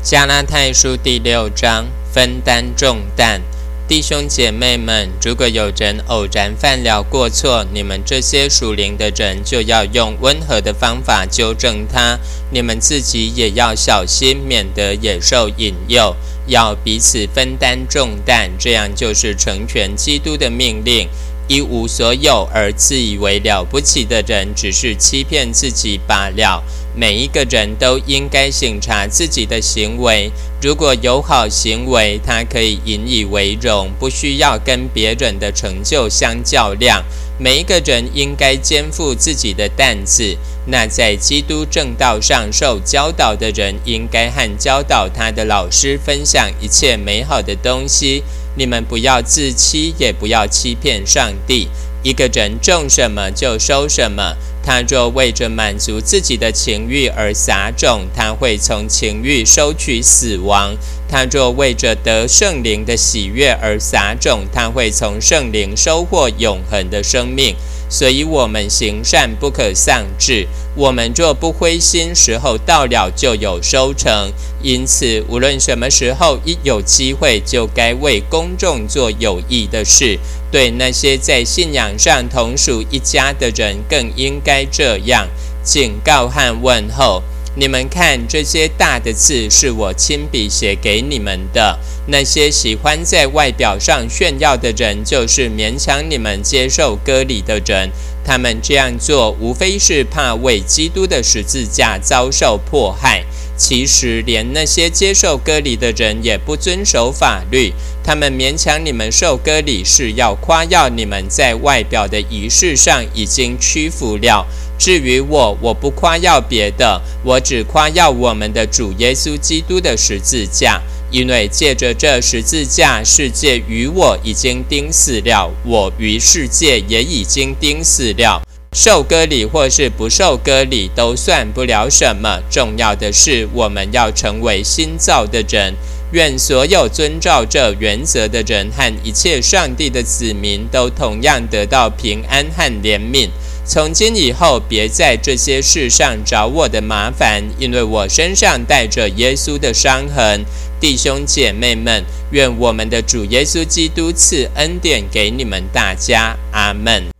加拉太书第6章，分担重担。弟兄姐妹们，如果有人偶然犯了过错，你们这些属灵的人就要用温和的方法纠正他，你们自己也要小心，免得也受引诱，要彼此分担重担，这样就是成全基督的命令。一无所有而自以为了不起的人，只是欺骗自己罢了。每一个人都应该省察自己的行为，如果有好行为，他可以引以为荣，不需要跟别人的成就相较量。每一个人应该肩负自己的担子，那在基督正道上受教导的人，应该和教导他的老师分享一切美好的东西。你们不要自欺，也不要欺骗上帝。一个人种什么就收什么，他若为着满足自己的情欲而撒种，他会从情欲收取死亡；他若为着得圣灵的喜悦而撒种，他会从圣灵收获永恒的生命。所以我们行善不可丧志，我们若不灰心，时候到了就有收成。因此无论什么时候一有机会，就该为公众做有益的事。对那些在信仰上同属一家的人，更应该这样。警告和问候，你们看，这些大的字是我亲笔写给你们的。那些喜欢在外表上炫耀的人，就是勉强你们接受割礼的人。他们这样做，无非是怕为基督的十字架遭受迫害。其实连那些接受割礼的人也不遵守法律，他们勉强你们受割礼，是要夸耀你们在外表的仪式上已经屈服了。至于我不夸耀别的，我只夸耀我们的主耶稣基督的十字架，因为借着这十字架，世界与我已经钉死了，我与世界也已经钉死了。受割礼或是不受割礼都算不了什么，重要的是我们要成为新造的人。愿所有遵照这原则的人和一切上帝的子民都同样得到平安和怜悯。从今以后，别在这些事上找我的麻烦，因为我身上带着耶稣的伤痕。弟兄姐妹们，愿我们的主耶稣基督赐恩典给你们大家。阿们。